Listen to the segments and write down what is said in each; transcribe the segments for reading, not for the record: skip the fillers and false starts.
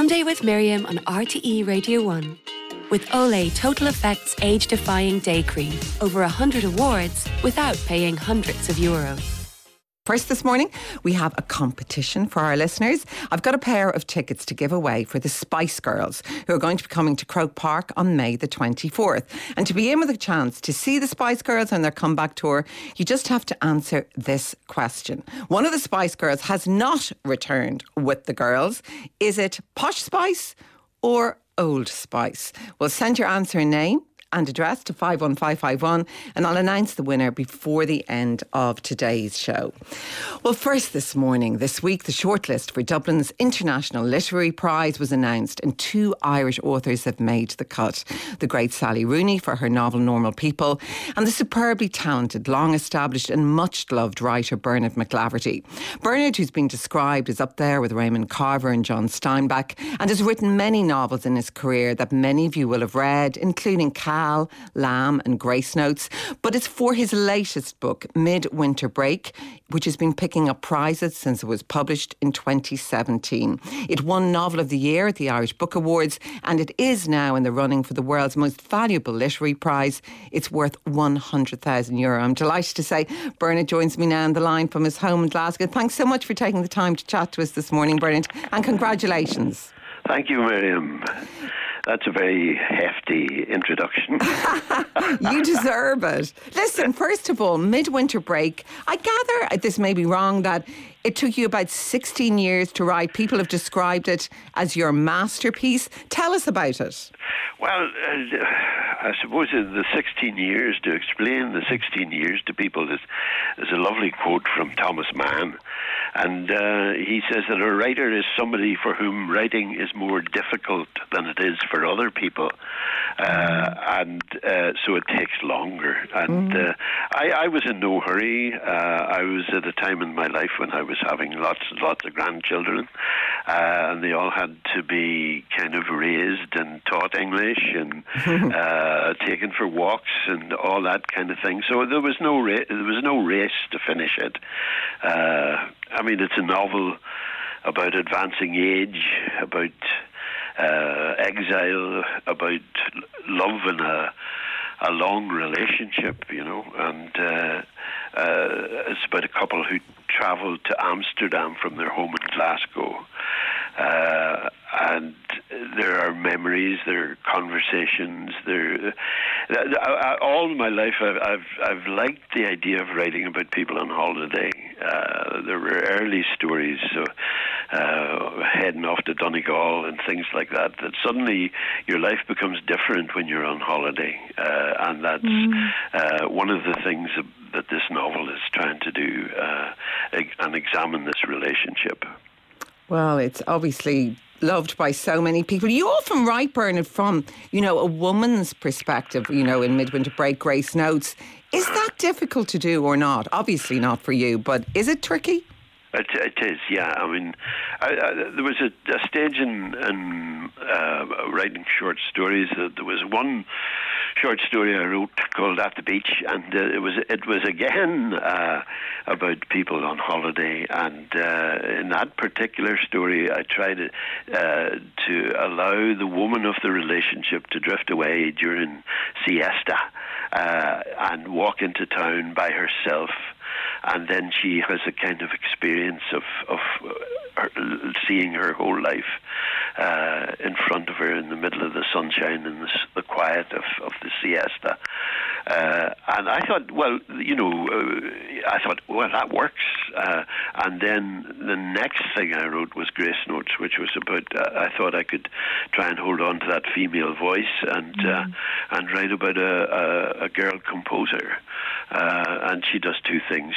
Sunday with Miriam on RTE Radio 1. With Olay Total Effects Age-Defying Day Cream. Over 100 awards without paying hundreds of euros. First this morning, we have a competition for our listeners. I've got a pair of tickets to give away for the Spice Girls, who are going to be coming to Croke Park on May the 24th. And to be in with a chance to see the Spice Girls on their comeback tour, you just have to answer this question. One of the Spice Girls has not returned with the girls. Is it Posh Spice or Old Spice? Well, send your answer and name and address to 51551 and I'll announce the winner before the end of today's show. Well, first this week, the shortlist for Dublin's International Literary Prize was announced and 2 Irish authors have made the cut. The great Sally Rooney for her novel Normal People and the superbly talented, long-established and much-loved writer Bernard McLaverty. Bernard, who's been described as up there with Raymond Carver and John Steinbeck and has written many novels in his career that many of you will have read, including Cal, Lamb and Grace Notes, but it's for his latest book, Midwinter Break, which has been picking up prizes since it was published in 2017. It won Novel of the Year at the Irish Book Awards, and it is now in the running for the world's most valuable literary prize. It's worth €100,000. I'm delighted to say Bernard joins me now on the line from his home in Glasgow. Thanks so much for taking the time to chat to us this morning, Bernard, and congratulations. Thank you, Miriam. That's a very hefty introduction. You deserve it. Listen, first of all, Midwinter Break. I gather, this may be wrong, that it took you about 16 years to write. People have described it as your masterpiece. Tell us about it. Well, I suppose the 16 years, to explain the 16 years to people, is a lovely quote from Thomas Mann. And he says that a writer is somebody for whom writing is more difficult than it is for other people. So it takes longer. And I was in no hurry. I was at a time in my life when I was having lots of grandchildren. And they all had to be kind of raised and taught English and taken for walks and all that kind of thing. So there was no race to finish it. I mean, it's a novel about advancing age, about exile, about love and a long relationship, you know, and it's about a couple who travelled to Amsterdam from their home in Glasgow. And there are memories, there are conversations. All my life, I've liked the idea of writing about people on holiday. There were early stories, so heading off to Donegal and things like that. That suddenly your life becomes different when you're on holiday, and that's one of the things that this novel is trying to do, and examine this relationship. Well, it's obviously loved by so many people. You often write, Bernard, from, a woman's perspective, in Midwinter Break, Grace Notes. Is that difficult to do or not? Obviously not for you, but is it tricky? It is, yeah. I mean, there was a stage in writing short stories. There was one short story I wrote called At the Beach, and it was again about people on holiday. And in that particular story, I tried to allow the woman of the relationship to drift away during siesta and walk into town by herself. And then she has a kind of experience of seeing her whole life in front of her in the middle of the sunshine and the quiet of the siesta. And I thought, well, that works. And then the next thing I wrote was Grace Notes, which was about, I thought I could try and hold on to that female voice and write about a girl composer. And she does two things.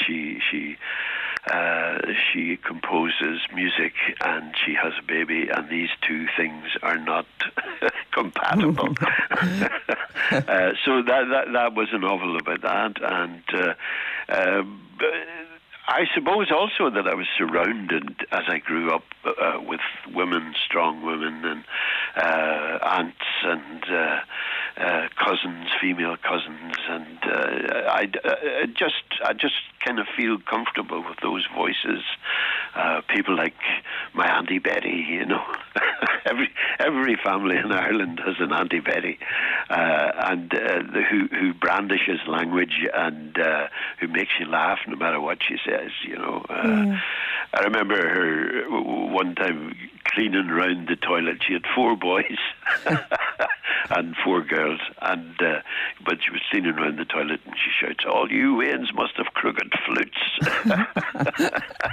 She composes music and she has a baby, and these two things are not compatible. So that was a novel about that, and I suppose also that I was surrounded as I grew up with women, strong women, and aunts and cousins, female cousins, and I just kind of feel comfortable with those voices. People like my Auntie Betty, every family in Ireland has an Auntie Betty, and who brandishes language and who makes you laugh no matter what she says. I remember her one time cleaning around the toilet. She had 4 boys and 4 girls, but she was cleaning around the toilet and she shouts, "All you Waynes must have crooked flutes."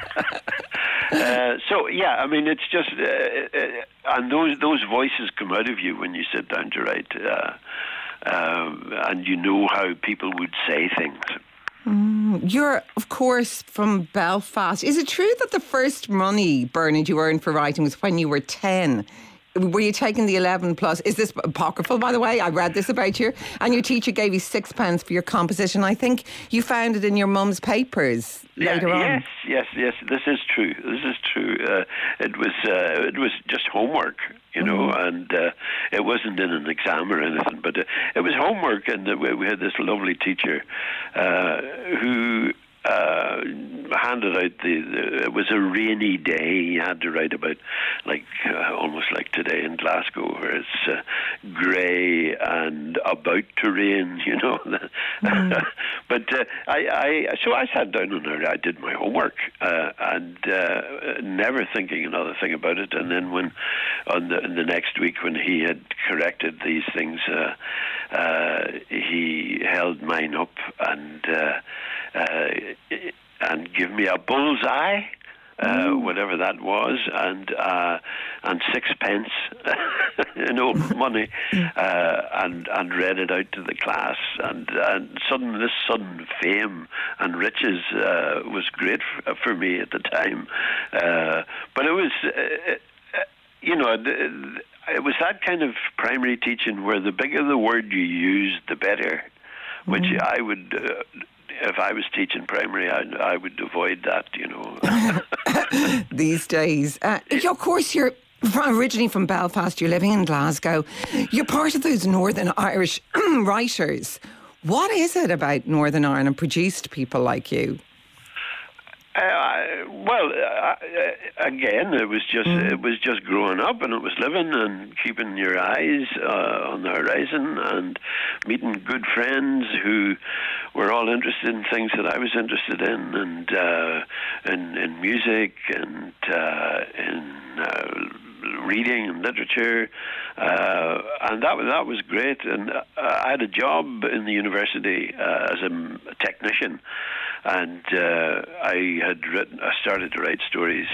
So yeah, I mean, it's just, and those voices come out of you when you sit down to write, and you know how people would say things. You're, of course, from Belfast. Is it true that the first money, Bernard, you earned for writing was when you were 10? Were you taking the 11 plus? Is this apocryphal, by the way? I read this about you. And your teacher gave you 6 pence for your composition. I think you found it in your mum's papers later on. Yes. This is true. It was just homework, and it wasn't in an exam or anything. But it was homework, and we had this lovely teacher who handed out it was a rainy day. He had to write about almost like today in Glasgow, where it's grey and about to rain, But I sat down and I did my homework, and never thinking another thing about it. And then when in the next week when he had corrected these things, he held mine up and give me a bullseye, whatever that was, and 6 pence in old money, and read it out to the class, and this sudden fame and riches was great for me at the time, but it was. It was that kind of primary teaching where the bigger the word you used, the better, which I would. If I was teaching primary, I would avoid that, These days. Of course, you're originally from Belfast, you're living in Glasgow. You're part of those Northern Irish writers. What is it about Northern Ireland produced people like you? Again, it was just growing up, and it was living and keeping your eyes on the horizon and meeting good friends who were all interested in things that I was interested in, and in music and in reading and literature, and that was great. And I had a job in the university as a technician. And I started to write stories,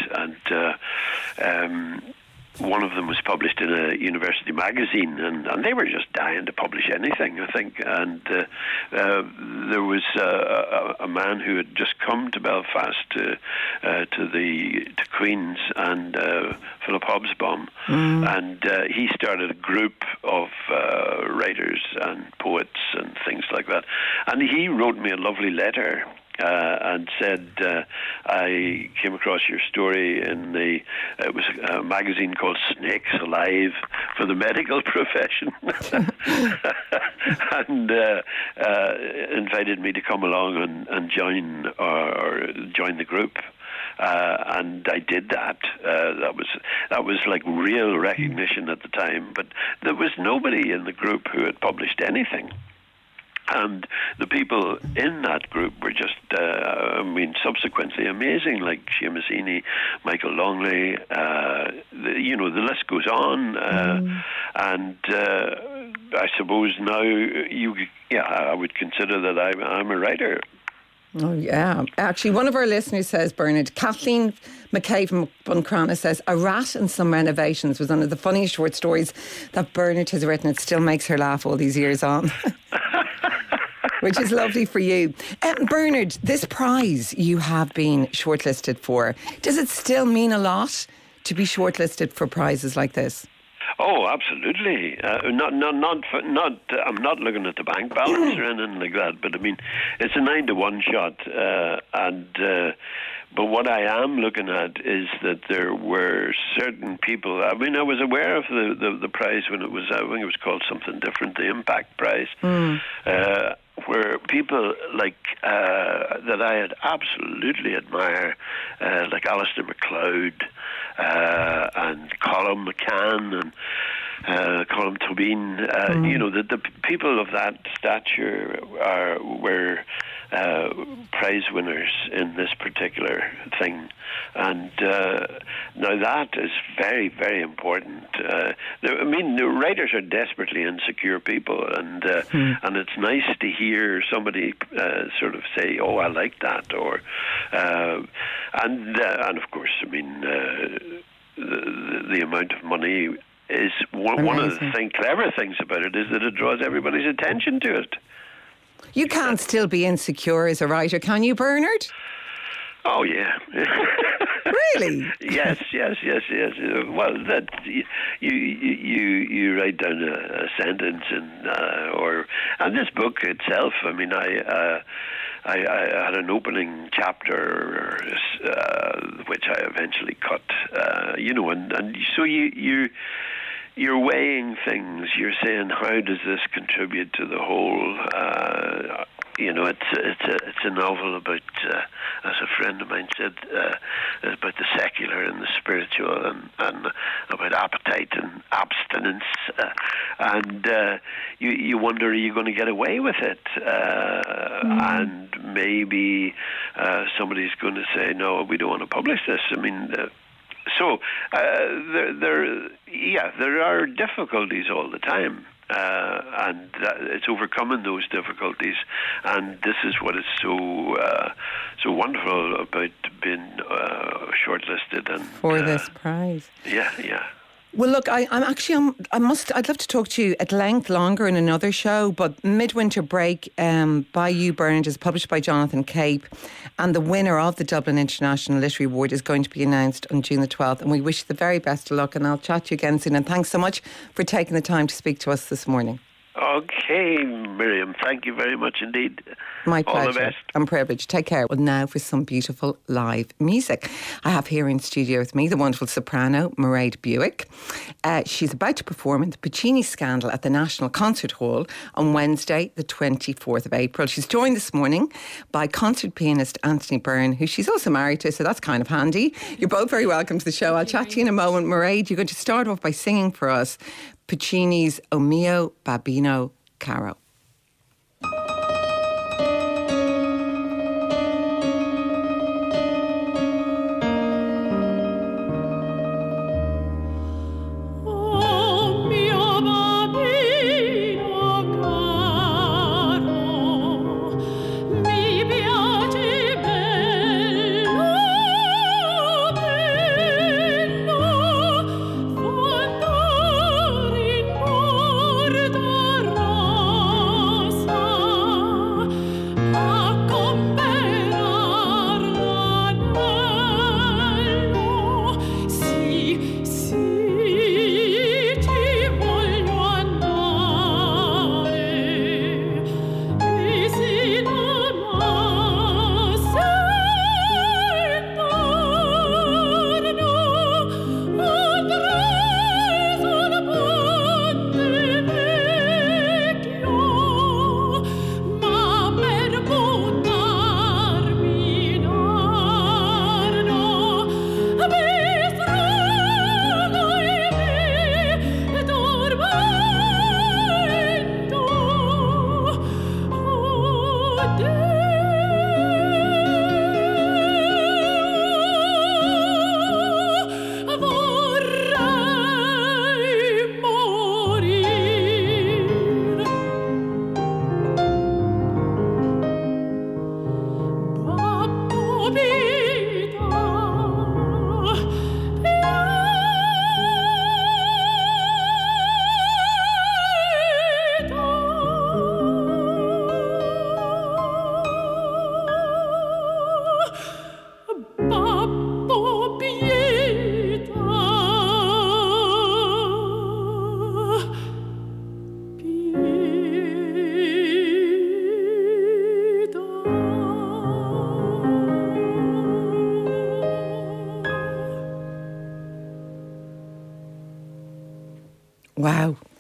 and one of them was published in a university magazine, and they were just dying to publish anything, I think. And there was a man who had just come to Belfast to Queen's, and Philip Hobsbawm, and he started a group of writers and poets and things like that. And he wrote me a lovely letter. And said, I came across your story it was a magazine called Snakes Alive for the medical profession, and invited me to come along and join the group. And I did that. That was like real recognition at the time, but there was nobody in the group who had published anything. And the people in that group were just, subsequently amazing, like Seamus Heaney, Michael Longley, the list goes on. And I suppose now I would consider that I'm a writer. Oh, yeah. Actually, one of our listeners says, Bernard, Kathleen McCabe from Buncrana says, A Rat and Some Renovations was one of the funniest short stories that Bernard has written. It still makes her laugh all these years on. Which is lovely for you. Bernard, this prize you have been shortlisted for, does it still mean a lot to be shortlisted for prizes like this? Oh, absolutely. I'm not looking at the bank balance or anything like that, but I mean, it's a 9-to-1 shot, but what I am looking at is that there were certain people. I mean, I was aware of the prize when it was, I think it was called something different, the Impact Prize, where people like that I had absolutely admire, like Alistair MacLeod, and Colm McCann and Colm Tobin. The people of that stature were prize winners in this particular thing. And now that is very, very important. The writers are desperately insecure people, and it's nice to hear somebody sort of say, "Oh, I like that," or and of course, the amount of money is one of the clever things about it is that it draws everybody's attention to it. You can't still be insecure as a writer, can you, Bernard? Oh, yeah. Really? Yes. Well, that you write down a sentence, and this book itself. I had an opening chapter, which I eventually cut. And so you're weighing things. You're saying, how does this contribute to the whole? It's a novel about, as a friend of mine said, about the secular and the spiritual, and about appetite and abstinence, and you wonder, are you going to get away with it? And maybe somebody's going to say, no, we don't want to publish this. So there are difficulties all the time, and it's overcoming those difficulties. And this is what is so wonderful about being shortlisted and for this prize. Yeah. Well, look, I'd love to talk to you at length longer in another show, but Midwinter Break by you, Bernard, is published by Jonathan Cape, and the winner of the Dublin International Literary Award is going to be announced on June the 12th, and we wish you the very best of luck, and I'll chat to you again soon, and thanks so much for taking the time to speak to us this morning. Okay, Miriam, thank you very much indeed. My pleasure. All the best. I'm privileged. Take care. Well, now for some beautiful live music. I have here in studio with me the wonderful soprano, Mairead Buick. She's about to perform in the Puccini Scandal at the National Concert Hall on Wednesday, the 24th of April. She's joined this morning by concert pianist Anthony Byrne, who she's also married to, so that's kind of handy. You're both very welcome to the show. I'll chat to you in a moment. Mairead, you're going to start off by singing for us Puccini's O mio babbino caro.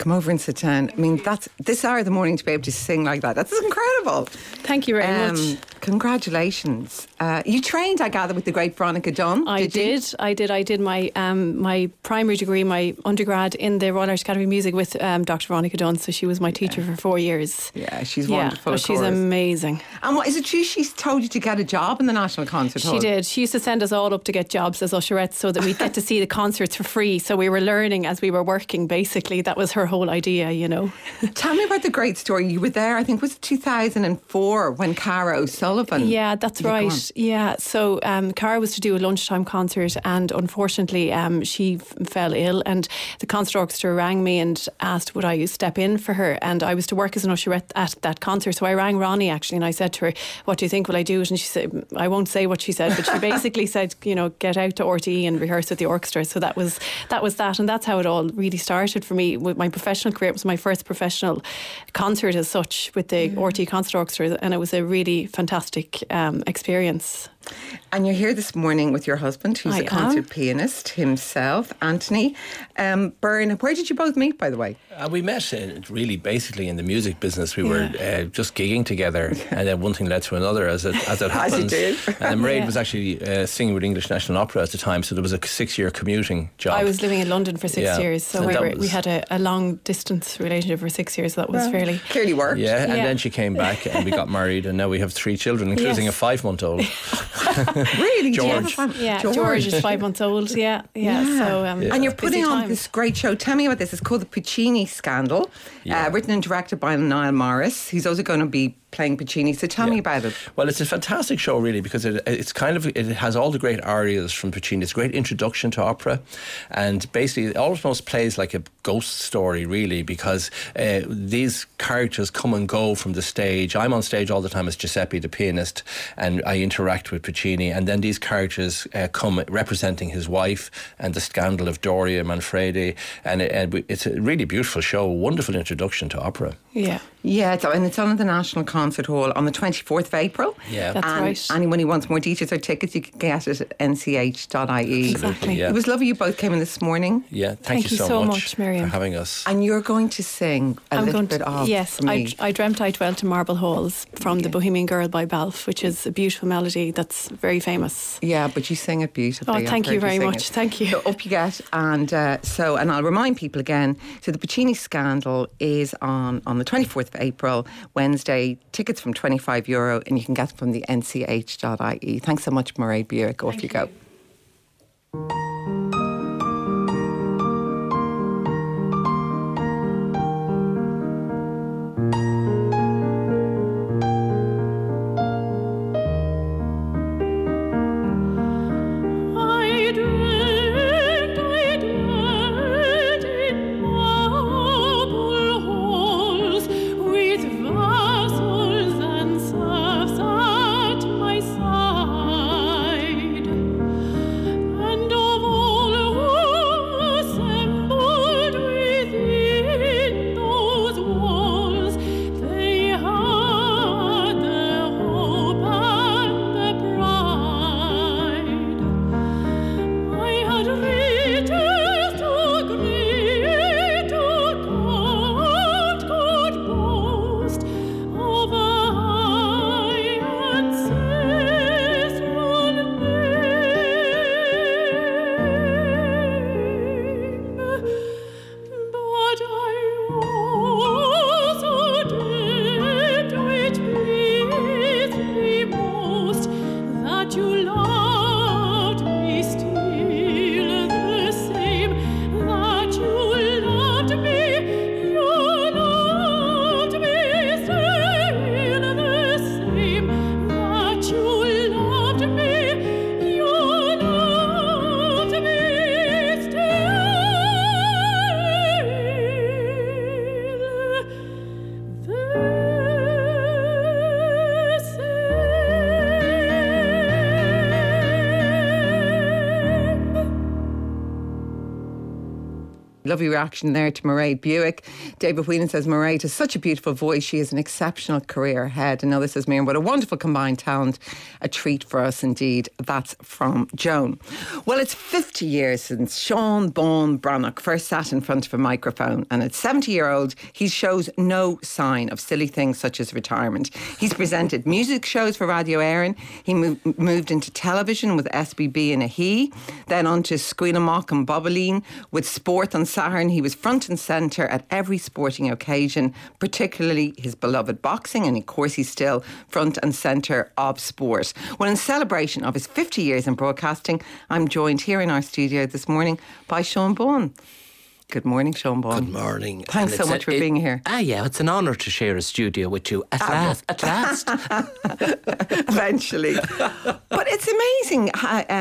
come over and sit down. I mean, that's this hour of the morning to be able to sing like that. That's incredible. Thank you very much. Congratulations. You trained, I gather, with the great Veronica Dunn. I did my my primary degree, my undergrad in the Royal Irish Academy of Music with Dr. Veronica Dunn. So she was my teacher for 4 years. Yeah, she's wonderful. She's amazing. And what is it true? She's told you to get a job in the National Concert Hall. She did. She used to send us all up to get jobs as usherettes so that we'd get to see the concerts for free. So we were learning as we were working. Basically, that was her whole idea. Tell me about the great story. You were there, I think, was it 2004 when Cara O'Sullivan? Yeah, that's right. Yeah, so Cara was to do a lunchtime concert, and unfortunately she fell ill, and the concert orchestra rang me and asked would I step in for her, and I was to work as an usherette at that concert. So I rang Ronnie actually, and I said to her, what do you think, will I do it? And she said, I won't say what she said, but she basically said, get out to RTE and rehearse with the orchestra. So that was that, and that's how it all really started for me with my professional career. It was my first professional concert as such with the RTE Concert Orchestra, and it was a really fantastic experience. And you're here this morning with your husband, who's a concert pianist himself, Anthony Byrne. Where did you both meet, by the way? We met really basically in the music business. We were just gigging together, and then one thing led to another as it happens. As it did. And Mairead was actually singing with English National Opera at the time, so there was a 6-year commuting job. I was living in London for 6 years, so we had a long distance relationship for 6 years. So that was fairly clearly worked. Yeah, and then she came back and we got married, and now we have 3 children, including a 5-month-old. Really? George. George is 5 months old. Yeah. So, and you're putting on this great show. Tell me about this. It's called The Puccini Scandal, written and directed by Niall Morris. He's also going to be playing Puccini. So tell me about it. Well, it's a fantastic show, really, because it has all the great arias from Puccini. It's a great introduction to opera, and basically it almost plays like a ghost story, really, because these characters come and go from the stage. I'm on stage all the time as Giuseppe, the pianist, and I interact with Puccini, and then these characters come representing his wife and the scandal of Doria Manfredi, and it's a really beautiful show, a wonderful introduction to opera. Yeah, and it's on at the National Concert Hall on the 24th of April. Yeah, that's right. Anyone who wants more details or tickets, you can get it at nch.ie. Exactly. It was lovely you both came in this morning. Yeah, thank you so much, Miriam, for having us. And you're going to sing a little bit of Yes, I dreamt I dwelt in marble halls from The Bohemian Girl by Balfe, which is a beautiful melody that's very famous. Yeah, but you sing it beautifully. Thank you very much. Thank you. So up you get, and I'll remind people again. So the Puccini Scandal is on the 24th of April, Wednesday. Tickets from €25, and you can get them from the nch.ie. Thanks so much, Mairead Buick. Off you go. At my side Lovely reaction there to Mairead Buick. David Whelan says, Mairead has such a beautiful voice. She has an exceptional career ahead. And now this is Miriam, what a wonderful combined talent. A treat for us indeed. That's from Joan. Well, it's 50 years since Sean Bon Brannock first sat in front of a microphone. And at 70-year-old, he shows no sign of silly things such as retirement. He's presented music shows for Radio Éireann. He moved into television with SBB and Ahee, then on to Squealamach and Bobaleen. With sport on Saturn, he was front and centre at every sporting occasion, particularly his beloved boxing, and of course he's still front and centre of sport. Well, in celebration of his 50 years in broadcasting, I'm joined here in our studio this morning by Sean Bon. Good morning, Sean Bon. Good morning. Thanks so much for being here. Yeah, it's an honour to share a studio with you at last. Eventually. But it's amazing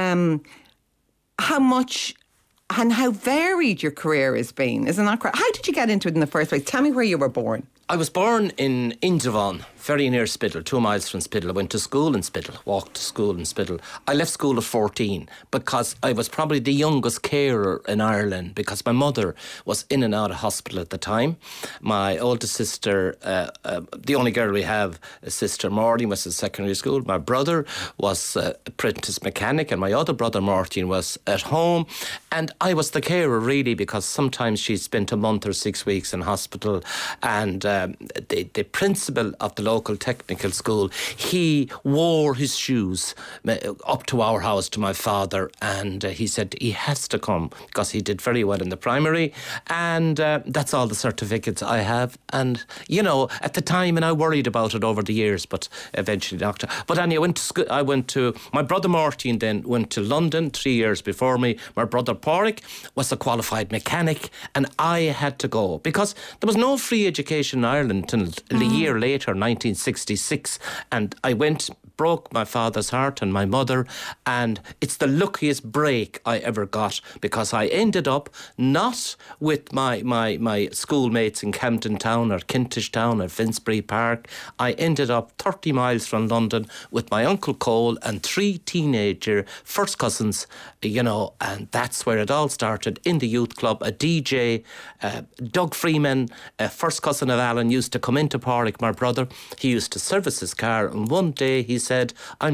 how much and how varied your career has been. Isn't that correct? How did you get into it in the first place? Tell me where you were born. I was born in Indevon, very near Spiddle, 2 miles from Spiddle. I went to school in Spiddle, walked to school in Spiddle. I left school at 14 because I was probably the youngest carer in Ireland because my mother was in and out of hospital at the time. My oldest sister, the only girl we have, sister Maureen, was in secondary school. My brother was apprentice mechanic and my other brother Martin was at home. And I was the carer really because sometimes she spent a month or 6 weeks in hospital and the principal of the local technical school, he wore his shoes up to our house to my father and he said he has to come because he did very well in the primary and that's all the certificates I have. And, you know, at the time, and I worried about it over the years, but eventually doctor. But anyway, I went to my brother Martin then went to London 3 years before me. My brother Pádraig was a qualified mechanic and I had to go because there was no free education in Ireland until a year later, 1966. And I went, broke my father's heart and my mother, and it's the luckiest break I ever got because I ended up not with my schoolmates in Camden Town or Kentish Town or Finsbury Park. I ended up 30 miles from London with my Uncle Cole and 3 teenager first cousins, you know, and that's where it all started in the youth club. A DJ, Doug Freeman, first cousin of Alan, used to come into Pádraig, my brother. He used to service his car and one day he said,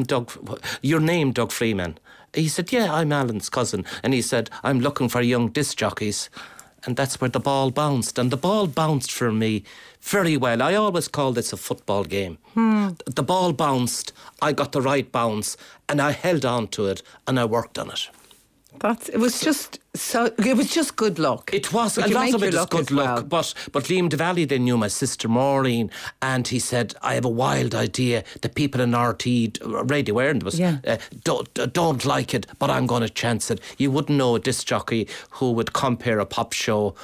your name Doug Freeman? He said, yeah, I'm Alan's cousin. And he said, I'm looking for young disc jockeys. And that's where the ball bounced. And the ball bounced for me very well. I always call this a football game. The ball bounced, I got the right bounce, and I held on to it and I worked on it. It was just good luck. It was. A lot of it is good luck. But Liam DeValley then knew my sister Maureen and he said, I have a wild idea. The people in RT, Radio Éireann was, don't like it, but I'm going to chance it. You wouldn't know a disc jockey who would compare a pop show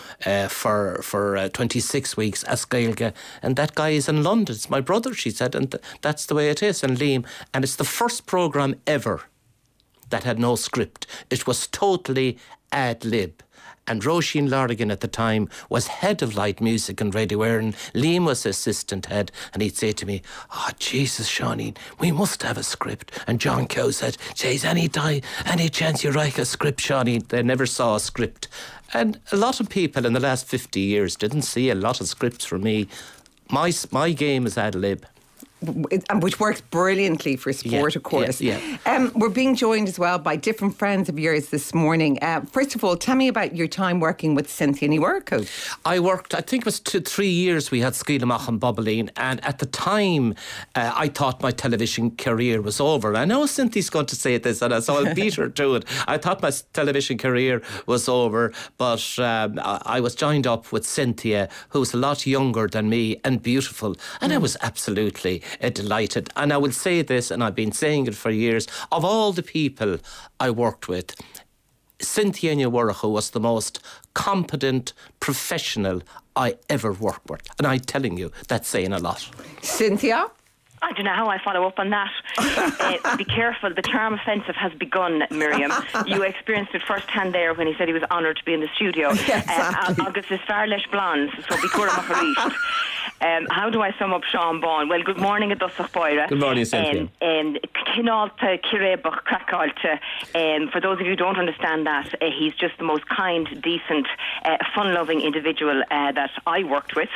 for 26 weeks as Gaeilge. And that guy is in London. It's my brother, she said. And that's the way it is. And Liam, and it's the first programme ever that had no script. It was totally ad lib. And Roisin Lorrigan at the time was head of light music in Radio Éireann. Liam was assistant head, and he'd say to me, oh, Jesus, Seaneen, we must have a script. And John Coe said, Jeez, any chance you write a script, Seaneen? They never saw a script. And a lot of people in the last 50 years didn't see a lot of scripts from me. My game is ad lib. Which works brilliantly for sport, of course. We're being joined as well by different friends of yours this morning. First of all, tell me about your time working with Cynthia. And you were a coach. I worked, I think it was 3 years we had Squealamach and Bobaleen, and at the time I thought my television career was over. I know Cynthia's going to say this, and so I'll beat her to it. I thought my television career was over, but I was joined up with Cynthia, who was a lot younger than me and beautiful, and I was absolutely delighted. And I will say this, and I've been saying it for years, of all the people I worked with, Cynthia Nyaworracha was the most competent professional I ever worked with. And I'm telling you, that's saying a lot. Cynthia? I don't know how I follow up on that. Be careful, the charm offensive has begun, Miriam. You experienced it firsthand there when he said he was honoured to be in the studio. Exactly. Agus is far leis blonde, so be cúra How do I sum up Sean Baughan? Well, good morning, Adusach Boira. Good morning, Cynthia. Kinalta, Kirebuch, Krakalta. For those of you who don't understand that, he's just the most kind, decent, fun-loving individual that I worked with.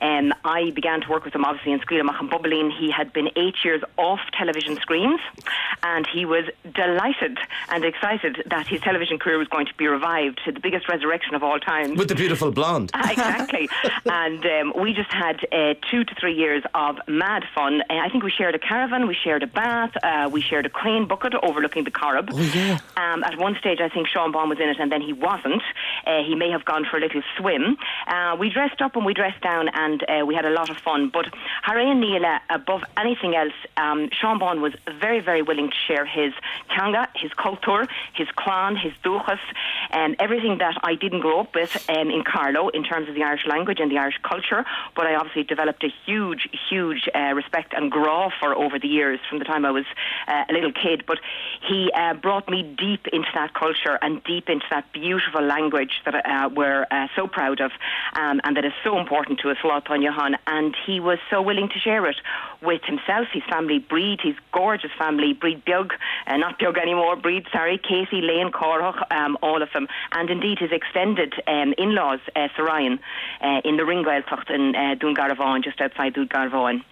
I began to work with him, obviously, in Scuilamach and Bubbling. He had been 8 years off television screens, and he was delighted and excited that his television career was going to be revived to the biggest resurrection of all time. With the beautiful blonde. Exactly. And we just had 2 to 3 years of mad fun. I think we shared a caravan, we shared a bath, we shared a crane bucket overlooking the Corrib. Oh, yeah. At one stage, I think Sean Baughan was in it, and then he wasn't. He may have gone for a little swim. We dressed up and we dressed down, and we had a lot of fun. But Hare and Neela, above anything else, Sean Baughan was very, very willing to share his Kanga, his culture, his clan, his duchas, everything that I didn't grow up with in Carlow in terms of the Irish language and the Irish culture, but I obviously developed a huge respect and graw for over the years from the time I was a little kid. But he brought me deep into that culture and deep into that beautiful language that we're so proud of, and that is so important to us, Lawton Johan. And he was so willing to share it with himself, his family, Breed, his gorgeous family, Breed Bug, not Bug anymore, Breed, sorry, Casey, Lane, Corach, all of them, and indeed his extended in-laws, Sarayan, in the Ringgailtocht in Doongarvaughan, just outside Doongarvaughan.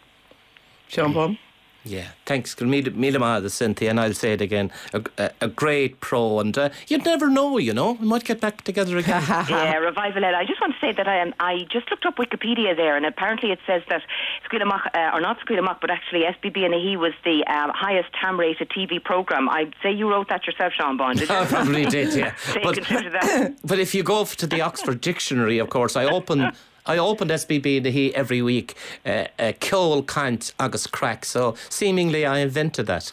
Sean Baughan? Yeah, thanks. Mila Cynthia, and I'll say it again, a great pro, and you'd never know, we might get back together again. Yeah, Revival Ed. I just want to say that I just looked up Wikipedia there, and apparently it says that Scuilamach, or not Scuilamach, but actually SBB and he was the highest TAM-rated TV programme. I'd say you wrote that yourself, Sean Baughan, did you? I probably did, yeah. But if you go to the Oxford Dictionary, of course, I opened SBB and he every week, Ceol Cant agus Crack, so seemingly I invented that.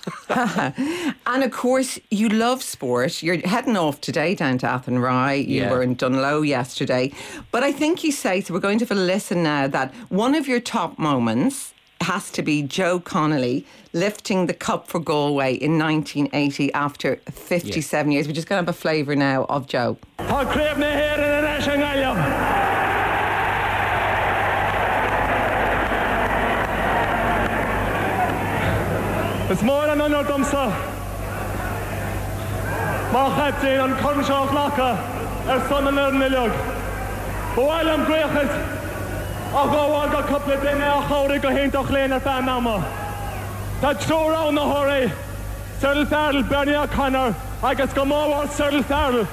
And of course, you love sport. You're heading off today down to Athenry. You were in Dunlow yesterday. But I think you say, so we're going to have a listen now, that one of your top moments has to be Joe Connolly lifting the cup for Galway in 1980 after 57 years. We're just going to have a flavour now of Joe. It's more than another dumsa. Marchettin on Cornshaw Laka, son and Nilug. But while I'm great, I'll go on a couple of days now, how they go into Cleaner Fan Nama. That's so around the hurry. Cyril Farrell, Bernie O'Connor, I guess go more Cyril Farrell.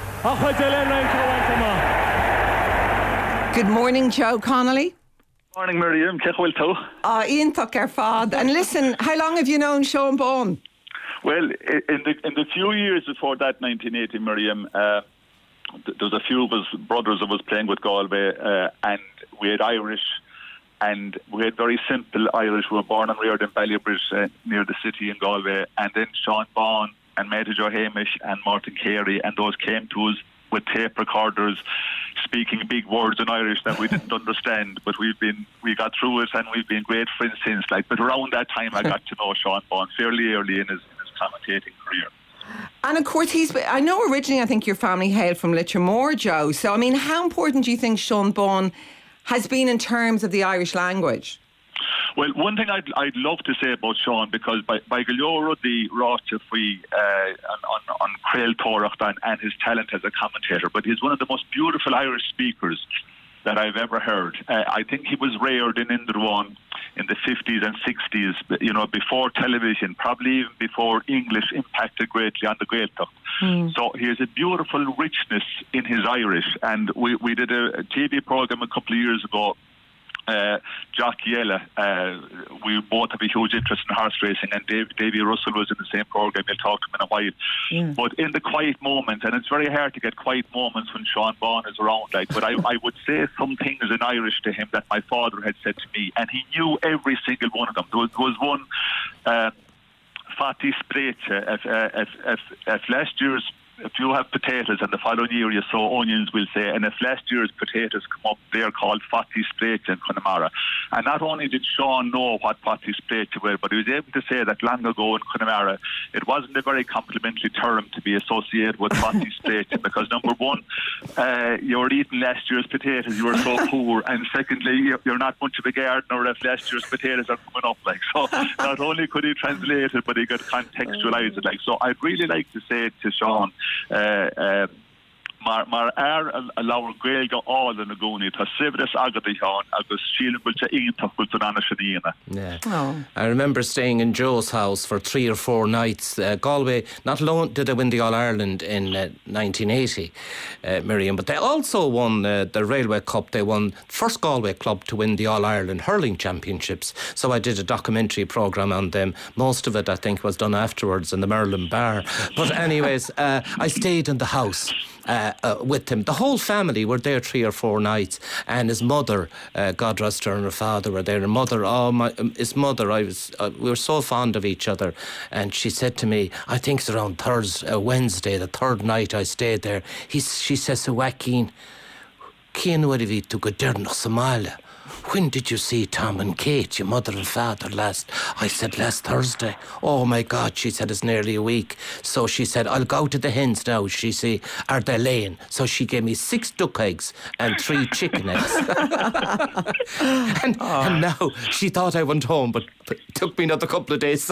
Good morning, Joe Connolly. Morning, Miriam. Ian took our fad. And listen, how long have you known Sean Baughan? Well, in the few years before that, 1980, Miriam, there was a few of us brothers of us playing with Galway, and we had Irish, and we had very simple Irish. We were born and reared in Ballybridge, near the city in Galway, and then Sean Baughan and Major Joe Hamish and Martin Carey, and those came to us with tape recorders, speaking big words in Irish that we didn't understand, but we got through it, and we've been great friends since. But around that time, I got to know Sean Baughan fairly early in his commentating career. And of course, I know originally, I think your family hailed from Litramore, Joe. So, I mean, how important do you think Sean Baughan has been in terms of the Irish language? Well, one thing I'd love to say about Sean, because by Galioro the Rochefui on Crail Torach and his talent as a commentator, but he's one of the most beautiful Irish speakers that I've ever heard. I think he was reared in Inderwan in the 50s and 60s, before television, probably even before English impacted greatly on the Gaeltacht. So he has a beautiful richness in his Irish, and we did a TV programme a couple of years ago, Jock Yella. We both have a huge interest in horse racing, and Davy Russell was in the same programme. You'll talk to him in a while. But in the quiet moments, and it's very hard to get quiet moments when Sean Baughan is around, but I would say some things in Irish to him that my father had said to me, and he knew every single one of them. There was one, Fati Sprete, if last year's if you have potatoes and the following year you sow onions, we'll say, and if last year's potatoes come up, they're called Fatti Sprete in Connemara. And not only did Sean know what Fatti Sprete were, but he was able to say that long ago in Connemara, it wasn't a very complimentary term to be associated with Fatti Sprete, because number one, you were eating last year's potatoes, you were so poor, and secondly, you're not much of a gardener if last year's potatoes are coming up, like. So not only could he translate it, but he could contextualise it, like. So I'd really like to say to Sean, mar a lawer gaelga all in a goni ta sibres agadi Sean agus shilbul to intaful to nana shanina. Yeah. I remember staying in Joe's house for 3 or 4 nights. Galway, not alone did they win the All-Ireland in 1980, Miriam, but they also won the Railway Cup. They won first Galway club to win the All-Ireland hurling championships. So I did a documentary programme on them. Most of it, I think, was done afterwards in the Merlin Bar. But anyways, I stayed in the house with him. The whole family were there 3 or 4 nights, and his mother, God rest her, and her father were there. His mother, we were so fond of each other, and she said to me, I think it's around Wednesday, the 3rd night I stayed there, she says to Joaquin, Cian Wadivi to go there no Somalia. When did you see Tom and Kate, your mother and father, last? I said, last Thursday. Oh my God, she said, it's nearly a week. So she said, I'll go to the hens now. She said, are they laying? So she gave me 6 duck eggs and 3 chicken eggs. and now she thought I went home, but it took me another couple of days.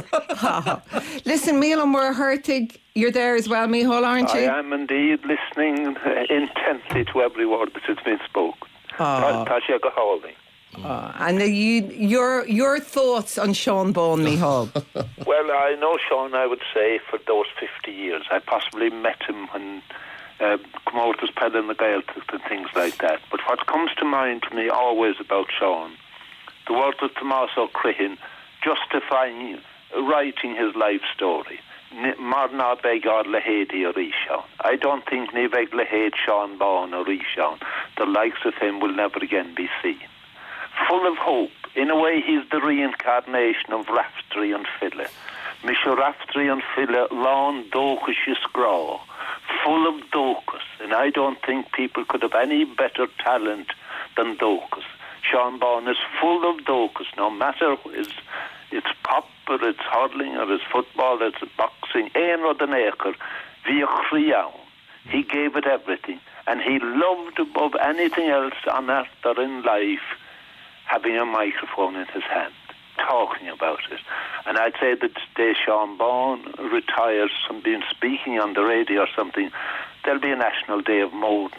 Listen, Micheál Murhertig, you're there as well, Micheál, aren't you? I am indeed listening intently to every word that has been spoken. Tasha go holding. And your thoughts on Sean Bone, Micheál? Well, I know Sean, I would say, for those 50 years. I possibly met him when come out as Pell in the Gaeltacht and things like that. But what comes to mind to me always about Sean, the words of Tommaso Crihin justifying, writing his life story. Marna begad lahedi or Sean. I don't think ni veg lahed Sean Bone or Sean. The likes of him will never again be seen. Full of hope. In a way, he's the reincarnation of Raftery and Fille. Misha Raftery and Fille, lawn docus scraw. Full of docus. And I don't think people could have any better talent than docus. Sean Bone is full of docus, no matter it's pop or it's hurling or it's football, it's boxing. Ein or den acre, via Criaun. He gave it everything. And he loved above anything else on earth or in life having a microphone in his hand, talking about it. And I'd say that the day Sean Bone retires from being speaking on the radio or something, there'll be a national day of mourning.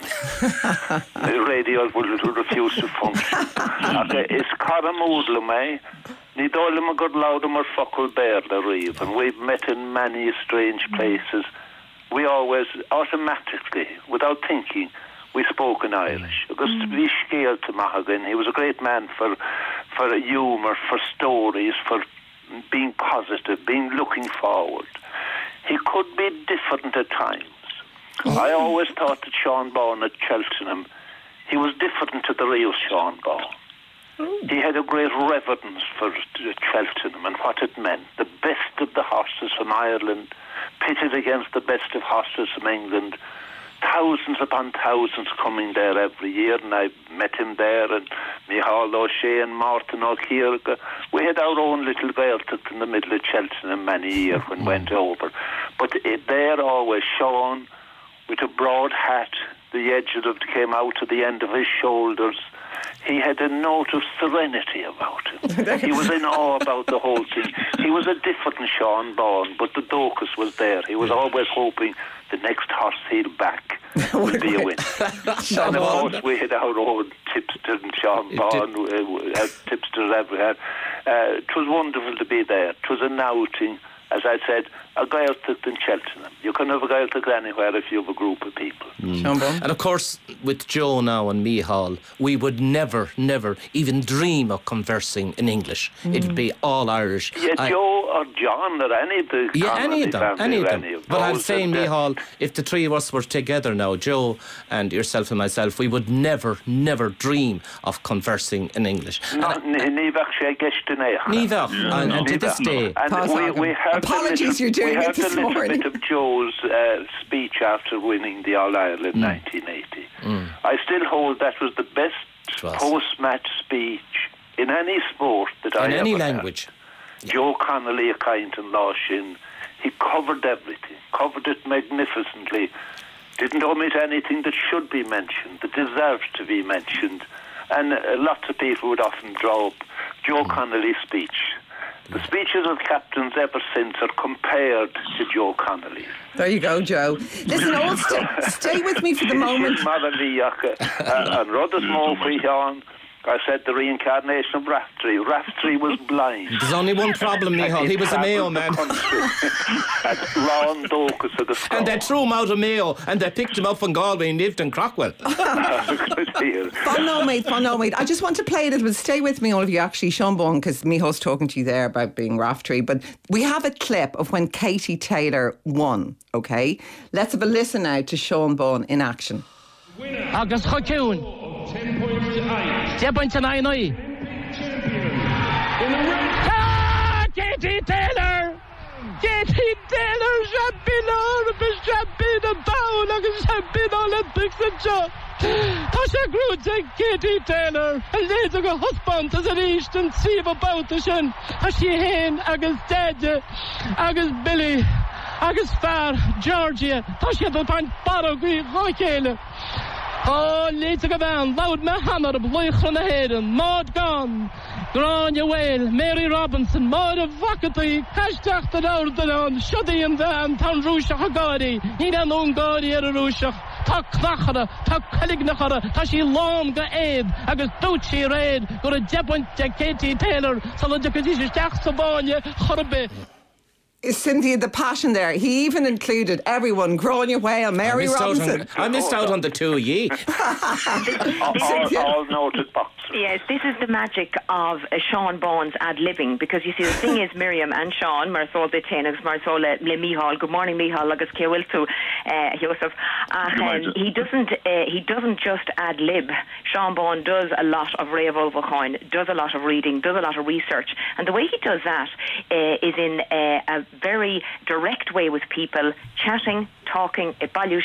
The radio will refuse to function. It's Cara Moodlum, Ní dólam a good loudum or fuckle bear the reeve, and we've met in many strange places. We always, automatically, without thinking, we spoke in Irish. Because we scaled to Mahagan. He was a great man for humour, for stories, for being positive, being looking forward. He could be different at times. I always thought that Sean Bone at Cheltenham, he was different to the real Sean Bone. He had a great reverence for Cheltenham and what it meant. The best of the horses from Ireland pitted against the best of horses from England. Thousands upon thousands coming there every year, and I met him there, and Micheál O'Shea and Martin O'Keefe. We had our own little Gaeltacht in the middle of Cheltenham many years when we went over. But there always Sean, with a broad hat, the edge of it came out to the end of his shoulders. He had a note of serenity about him. He was in awe about the whole thing. He was a different Sean Bone, but the docus was there. He was always hoping the next horse he'd back would be a win. And of course we had our own tipster and Sean Bone, tipsters everywhere. It was wonderful to be there. It was an outing. As I said, a Gaeltacht in Cheltenham. You can have a Gaeltacht anywhere if you have a group of people. And of course, with Joe now and Micheál, we would never even dream of conversing in English. It'd be all Irish. Yeah, Joe, or John or any of the any of them. But I'm saying, those, Micheál, if the three of us were together now, Joe and yourself and myself, we would never dream of conversing in English. Neither, and to this day. And we heard apologies, you're doing it this morning. A little bit of Joe's speech after winning the All-Ireland 1980. I still hold that was the best post-match speech in any sport that I ever had. In any language. Joe Connolly, a kind and Láshin, he covered everything, covered it magnificently, didn't omit anything that should be mentioned, that deserves to be mentioned, and lots of people would often draw up Joe Connolly's speech. The speeches of captains ever since are compared to Joe Connolly's. There you go, Joe. Listen, stay with me for the moment. And Rudder's Mowbray, I said the reincarnation of Raftery. Raftery was blind. There's only one problem, Micheál. He was a Mayo man. And they threw him out of Mayo and they picked him up from Galway and lived in Crockwell. Fun no, mate. I just want to play a little bit. Stay with me, all of you, actually, Sean Bourne, because Micheál's talking to you there about being Raftery. But we have a clip of when Katie Taylor won, OK? Let's have a listen now to Sean Bourne in action. Agus Chokiún. 10.9. Katie Taylor! Katie Taylor, champion Olympics, champion of Bowl, agus champion Olympics and Joe. Tá sé grúte Katie Taylor, a léad go husband as an east and see about the sin. Tá she hen agus Daddy, agus Billy, agus Far, Georgia. Tá she the pan barogui hoikele. Oh, léad go van, loud me hammer, bloich van de heden, Maud Gunn, Grania Whale, Mary Robinson, Maud of Vakati, Hashtag the Northern, Shuddy and Van, Town Rusha Hagari, Ina Nungari Rusha, Tak Nachara, Tak Kalignachara, Tashi Long the Aid, Agus Ducci Raid, go to Jepon Katie Taylor, Salajakajish Jacksabanya, Horbe. Cynthia, the passion there. He even included everyone. Grania Whale, Mary Robinson. I missed out on the two of ye. all noted boxers. Yes, this is the magic of Sean Bourne's ad-libbing, because you see, the thing is, Miriam and Sean, Marisol Bitainus, Marisol Le Micheál, good morning Micheál, agus Kewiltu, Joseph. He doesn't just ad-lib. Sean Bourne does a lot of Rave Ulvachoin, does a lot of reading, does a lot of research, and the way he does that is in a very direct way with people, chatting, talking,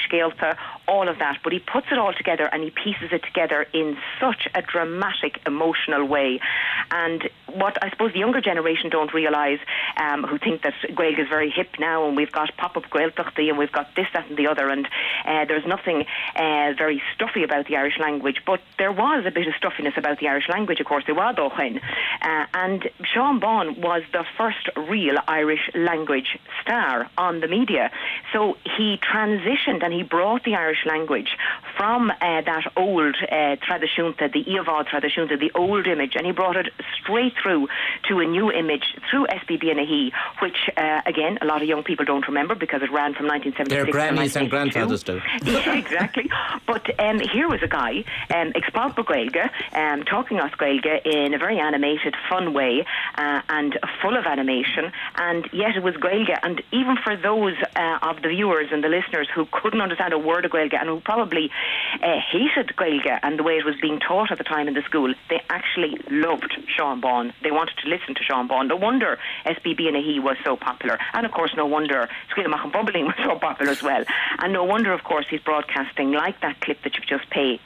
all of that, but he puts it all together and he pieces it together in such a dramatic, emotional way. And what I suppose the younger generation don't realise, who think that Gaeilge is very hip now and we've got pop-up Gaeltachtaí and we've got this, that and the other, and there's nothing very stuffy about the Irish language, but there was a bit of stuffiness about the Irish language, of course, there was Dóchain. And Sean Bourne was the first real Irish language star on the media. So he transitioned and he brought the Irish language from that old tradiisiúnta, the Íomhá tradiisiúnta, the old image, and he brought it straight through to a new image through SBB and he, which again a lot of young people don't remember because it ran from 1976 their grannies and grandfathers do. Yeah, exactly. But here was a guy expálpa Gaeilge, talking us Gaeilge in a very animated, fun way, and full of animation, and yet it was Gaeilge. And even for those of the viewers and the listeners who couldn't understand a word of Gaeilge and who probably hated Gaeilge and the way it was being taught at the time in the school, they actually loved Sean Bourne. They wanted to listen to Sean Bourne. No wonder SBB and he was so popular, and of course no wonder Scuilmach and Bubbling was so popular as well, and no wonder of course he's broadcasting like that clip that you've just played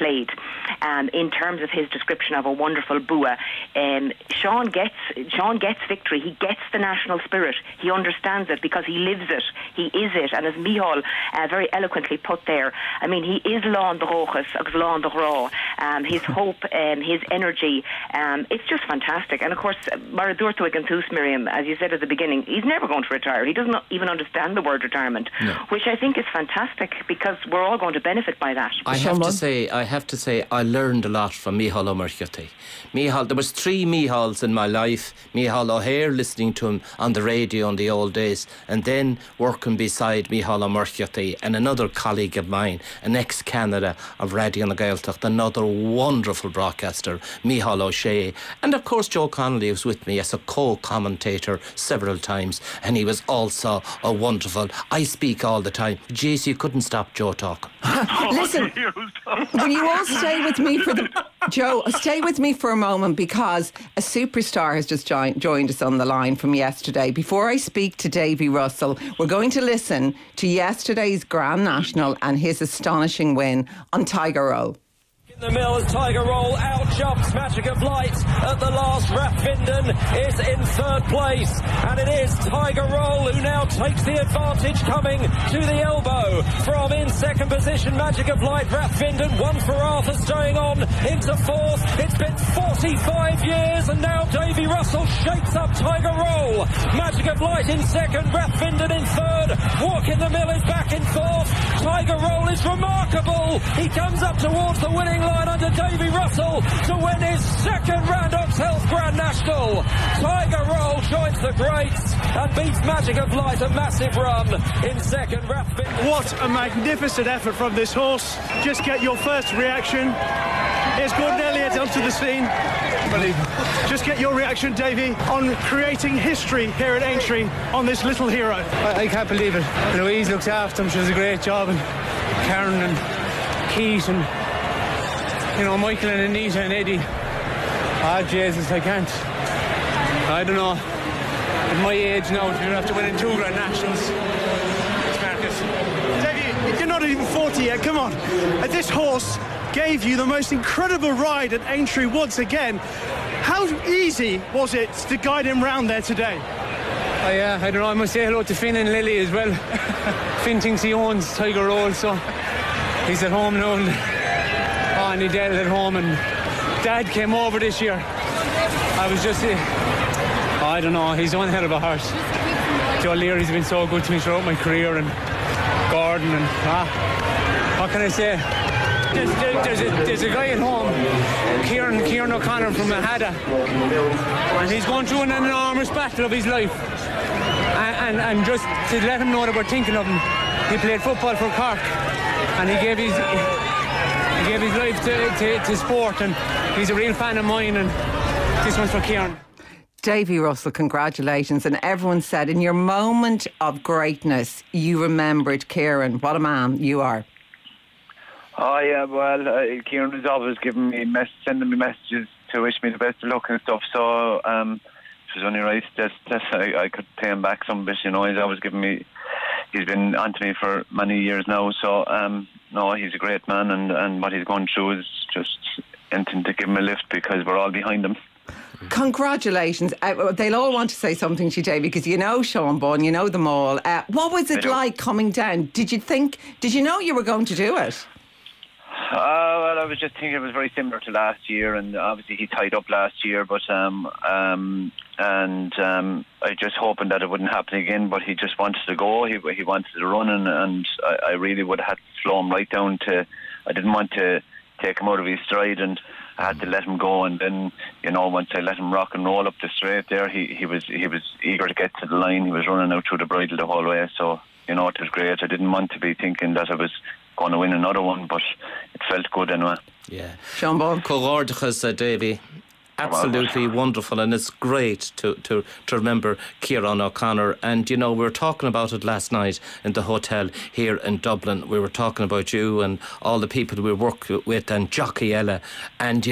in terms of his description of a wonderful bua. Sean gets victory. He gets the national spirit. He understands it because he lives it. He is it. And as Micheál very eloquently put there, I mean, he is Lán de Rochas, agus Lán de Rá. His hope, his energy, it's just fantastic. And of course, Maradurto Gantus, Miriam, as you said at the beginning, he's never going to retire. He doesn't even understand the word retirement, which I think is fantastic because we're all going to benefit by that. I have to say, I learned a lot from Micheál O'Murchiotti. Micheál, there was 3 Micheáls in my life. Micheál O'Hare, listening to him on the radio in the old days, and then working beside Micheál Mícheál Murchiotti, and another colleague of mine, an ex-Canada of Radio na Gaeltacht, another wonderful broadcaster, Mícheál O'Shea, and of course Joe Connolly was with me as a co-commentator several times, and he was also a wonderful. I speak all the time. Jeez, you couldn't stop Joe talking. Listen, will you all stay with me for Joe, stay with me for a moment, because a superstar has just joined us on the line from yesterday. Before I speak to Davy Russell, we're going to listen to yesterday's Grand National and his astonishing win on Tiger Roll. The mill as Tiger Roll out jumps Magic of Light at the last. Rathvinden is in third place, and it is Tiger Roll who now takes the advantage, coming to the elbow from in second position. Magic of Light, Rathvinden, one for Arthur, staying on into fourth. It's been 45 years, and now Davy Russell shakes up Tiger Roll. Magic of Light in second, Rathvinden in third. Walk in the Mill is back in fourth. Tiger Roll is remarkable. He comes up towards the winning line under Davy Russell to win his second Randox Health Grand National. Tiger Roll joins the greats and beats Magic of Light, a massive run in second. What a magnificent effort from this horse. Just get your first reaction. Here's Gordon Elliott onto the scene. Just get your reaction, Davy, on creating history here at Aintree on this little hero. I can't believe it. Louise looks after him. She does a great job, and Karen and Keith and Michael and Anita and Eddie. Jesus, I can't. I don't know. At my age now, you're after winning 2 Grand Nationals. Davey, you're not even 40 yet. Come on. This horse gave you the most incredible ride at Aintree once again. How easy was it to guide him round there today? I don't know. I must say hello to Finn and Lily as well. Finn thinks he owns Tiger Roll, so he's at home now. And he Dad at home, and Dad came over this year. I was just I don't know, he's one hell of a horse. Joe Leary's been so good to me throughout my career, and Gordon, and what can I say? There's a guy at home, Kieran O'Connor from Mahada, and he's going through an enormous battle of his life, and just to let him know that we're thinking of him. He played football for Cork, and he gave his life to sport, and he's a real fan of mine, and this one's for Kieran. Davy Russell, congratulations. And everyone said in your moment of greatness you remembered Kieran. What a man you are. Oh yeah, well, Kieran was always sending me messages to wish me the best of luck and stuff, so it was only right that I could pay him back some bit, he's always he's been on to me for many years now, so no, he's a great man, and what he's gone through is just anything to give him a lift, because we're all behind him. Congratulations. They'll all want to say something to you, Davy, because you know Sean Bunn, you know them all. What was it like coming down? Did you know you were going to do it? Well, I was just thinking it was very similar to last year, and obviously he tied up last year, but I just hoping that it wouldn't happen again, but he just wanted to go, he wanted to run, and I really would have had to slow him right down I didn't want to take him out of his stride, and I had to let him go, and then, once I let him rock and roll up the straight there, he was eager to get to the line. He was running out through the bridle the whole way, so, it was great. I didn't want to be thinking that I was going to win another one, but it felt good anyway. Yeah. Sean Bunn. Cogordachas, Davy. Absolutely wonderful, and it's great to remember Kieran O'Connor. And we were talking about it last night in the hotel here in Dublin. We were talking about you and all the people we work with, and Jockey Ella, and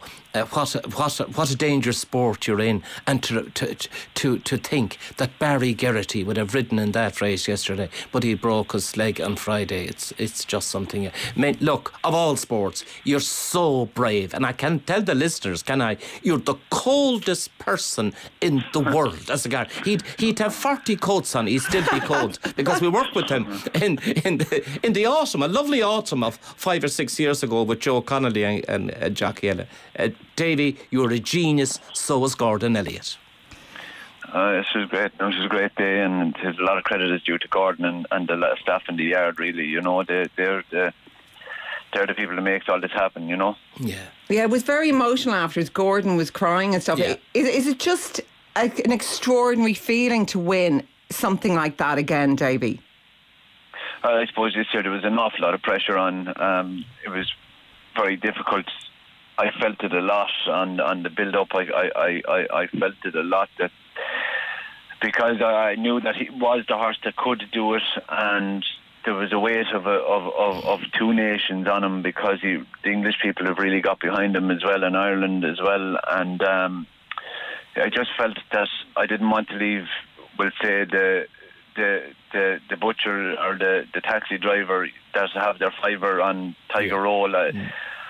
what a dangerous sport you're in, and to think that Barry Geraghty would have ridden in that race yesterday, but he broke his leg on Friday. It's just something. Look, of all sports, you're so brave, and I can tell the listeners, can I? You're the coldest person in the world as a guy. He'd have 40 coats on, he'd still be cold, because we worked with him in the autumn, a lovely autumn of 5 or 6 years ago with Joe Connolly and Jockey Ella. Davy, you're a genius, so was Gordon Elliott. This was great. It was a great day, and a lot of credit is due to Gordon and the staff in the yard, really. They're the people that makes all this happen, Yeah, it was very emotional afterwards. Gordon was crying and stuff. Yeah. Is it just an extraordinary feeling to win something like that again, Davy? I suppose this year there was an awful lot of pressure on. It was very difficult. I felt it a lot on the build-up. I felt it a lot that because I knew that he was the horse that could do it, and there was a weight of two nations on him because the English people have really got behind him as well, and Ireland as well, and I just felt that I didn't want to leave, we'll say, the butcher or the taxi driver that have their fiver on Tiger Roll. I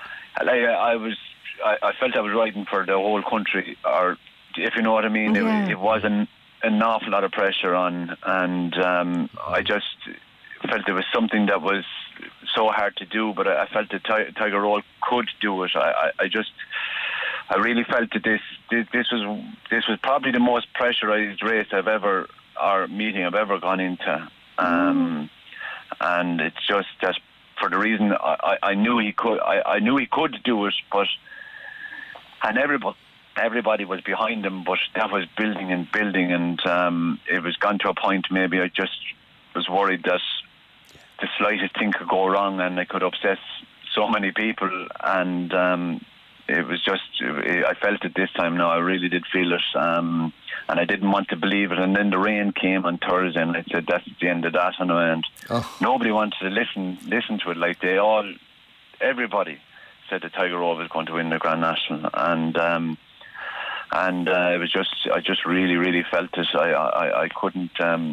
felt I was riding for the whole country, or if you know what I mean. It wasn't an awful lot of pressure on, and I just felt there was something that was so hard to do, but I felt that Tiger Roll could do it. I really felt that this was probably the most pressurised race meeting I've ever gone into, and it's just that for the reason I knew he could. I knew he could do it, and everybody was behind him, but that was building, and it was gone to a point. Maybe I just was worried that the slightest thing could go wrong, and it could upset so many people, and it was just, I felt it this time now. I really did feel it, and I didn't want to believe it. And then the rain came on Thursday, and I said, that's the end of that. And nobody wanted to listen to it. Like everybody said that Tiger Roll was going to win the Grand National, and it was just, I just really, really felt it. I couldn't,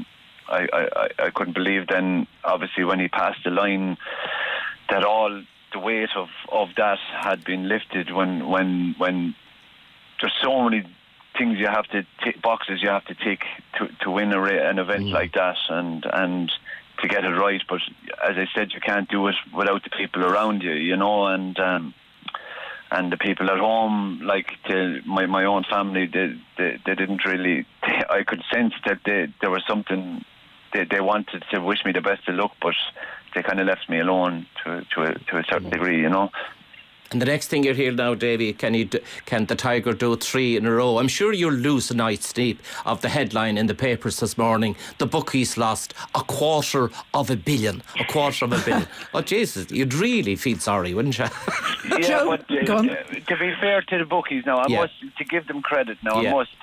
I couldn't believe then, obviously, when he passed the line, that all the weight of that had been lifted when there's so many things you have to boxes you have to tick to win an event like that, and to get it right. But as I said, you can't do it without the people around you, you know, and the people at home, like my own family, they didn't really. I could sense that there was something they wanted to wish me the best of luck, but they kind of left me alone to a certain degree, you know. And the next thing you're here now, Davy, can the Tiger do 3 in a row? I'm sure you'll lose a night's sleep of the headline in the papers this morning. The bookies lost $250 million. Oh, Jesus, you'd really feel sorry, wouldn't you? Yeah, but to be fair to the bookies now, I must, to give them credit now, I must,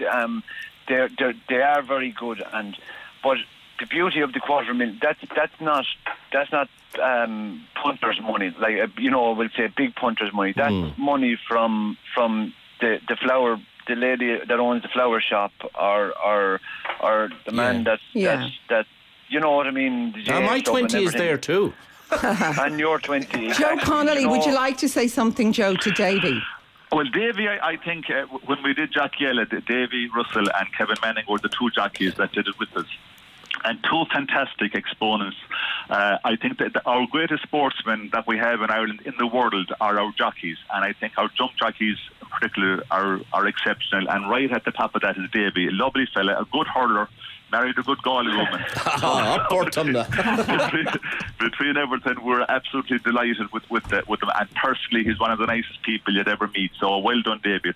they are very good, but the beauty of the $250,000, that's not punters' money, like, you know, we'll say big punters' money. That's money from the flower, the lady that owns the flower shop, or the man that you know what I mean. My 20 is there too. And your 20. Joe Connolly, would you like to say something, Joe, to Davy? Well, Davy, I think when we did Jackiella, Davy Russell and Kevin Manning were the two jockeys that did it with us. And two fantastic exponents. I think that our greatest sportsmen that we have in Ireland in the world are our jockeys, and I think our jump jockeys in particular are exceptional. And right at the top of that is Davy, a lovely fella, a good hurler, married a good Galway woman. Between everything, we're absolutely delighted with them. And personally, he's one of the nicest people you'd ever meet. So well done, Davy.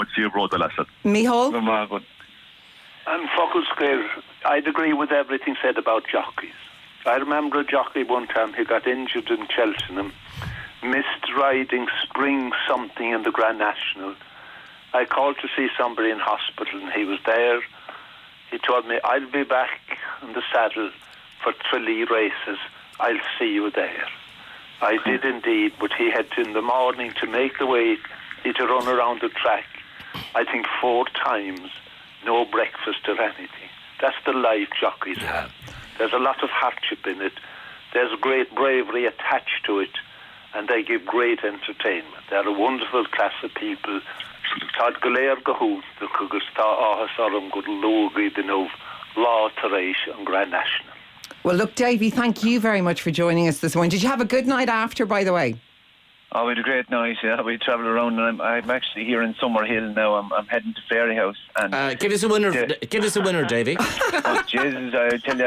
Micheál? And Focklescale, I'd agree with everything said about jockeys. I remember a jockey one time, he got injured in Cheltenham, missed riding spring something in the Grand National. I called to see somebody in hospital, and he was there. He told me, I'll be back in the saddle for Tralee races. I'll see you there. I did indeed, but he had to, in the morning, to make the weight, he had to run around the track, I think 4 times. No breakfast or anything. That's the life jockeys have. There's a lot of hardship in it. There's great bravery attached to it, and they give great entertainment. They're a wonderful class of people. Tá Galéir Gahoon, the Kugus Tá Ahasarum Good Logi the Nov Law Teresh and Grand National. Well, look, Davy, thank you very much for joining us this morning. Did you have a good night after, by the way? Oh, we had a great night. Yeah, we travelled around, and I'm actually here in Summerhill now. I'm heading to Fairyhouse. And give us a winner. Give us a winner, Davy. Oh, Jesus, I tell you,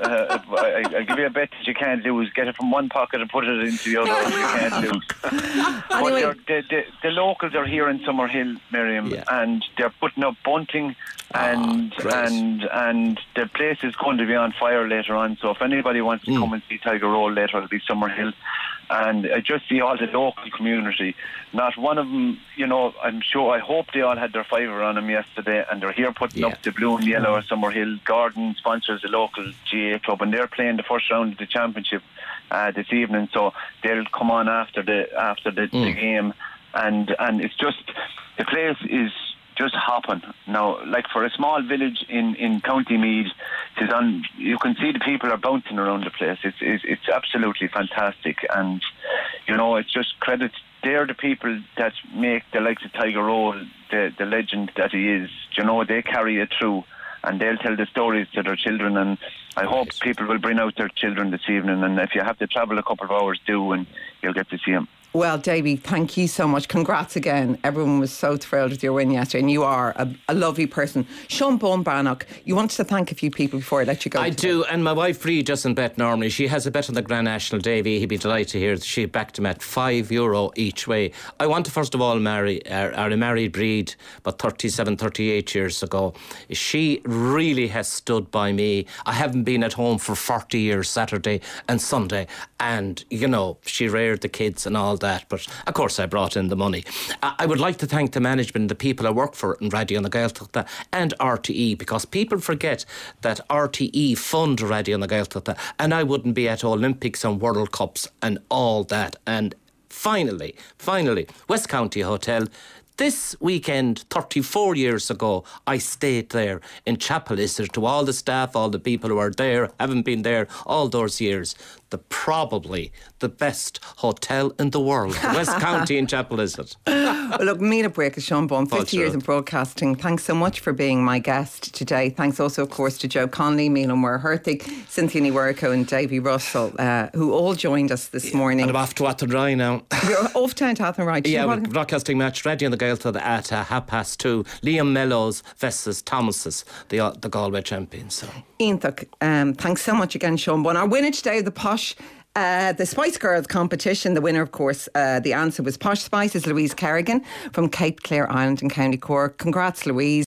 I'll give you a bet that you can't lose. Get it from one pocket and put it into the other. You can't lose. Anyway. But the locals are here in Summerhill, Miriam, and they're putting up bunting, and the place is going to be on fire later on. So if anybody wants to come and see Tiger Roll later, it'll be Summerhill. And I just see all the local community. Not one of them, I hope they all had their fiver on them yesterday, and they're here putting up the blue and yellow at Summerhill. Gordon sponsors the local GA club, and they're playing the first round of the championship this evening. So they'll come on after the game, and it's just, the place is just hopping now. Like for a small village in County Meath, you can see the people are bouncing around the place. It's absolutely fantastic, and it's just credit. They're the people that make the likes of Tiger Roll the legend that he is. They carry it through, and they'll tell the stories to their children, and I hope people will bring out their children this evening, and if you have to travel a couple of hours, do, and you'll get to see them. Well, Davy, thank you so much. Congrats again. Everyone was so thrilled with your win yesterday, and you are a lovely person. Sean Bowen-Brannock, you wanted to thank a few people before I let you go. I do, and my wife Free doesn't bet normally. She has a bet on the Grand National, Davy. He'd be delighted to hear that she backed him at €5 each way. I want to first of all marry a married breed about 37, 38 years ago. She really has stood by me. I haven't been at home for 40 years, Saturday and Sunday, and she reared the kids and all that, but of course I brought in the money. I would like to thank the management and the people I work for in Radio na Gaeltachta and RTE, because people forget that RTE fund Radio na Gaeltachta, and I wouldn't be at Olympics and World Cups and all that. And finally, West County Hotel. This weekend, 34 years ago, I stayed there in Chapel Islip. To all the staff, all the people who are there, haven't been there all those years, probably the best hotel in the world, West County in Chapel Islip. Well, look, Mina Break, Sean Bowen, 50 years in broadcasting. Thanks so much for being my guest today. Thanks also, of course, to Joe Connolly, Mila Moore-Hertig, Cynthia Niwerco and Davy Russell, who all joined us this morning. And I'm off to Athenry now. You're off to Athenry. Yeah, we're broadcasting match Radio na Gaeltachta at 2:30. Liam Mellows versus Thomas's, the Galway champions. So. Ionthach, thanks so much again, Sean Bowen. Our winner today of the Posh, the Spice Girls competition, the winner, of course, the answer was Posh Spice, is Louise Kerrigan from Cape Clear Island in County Cork. Congrats, Louise.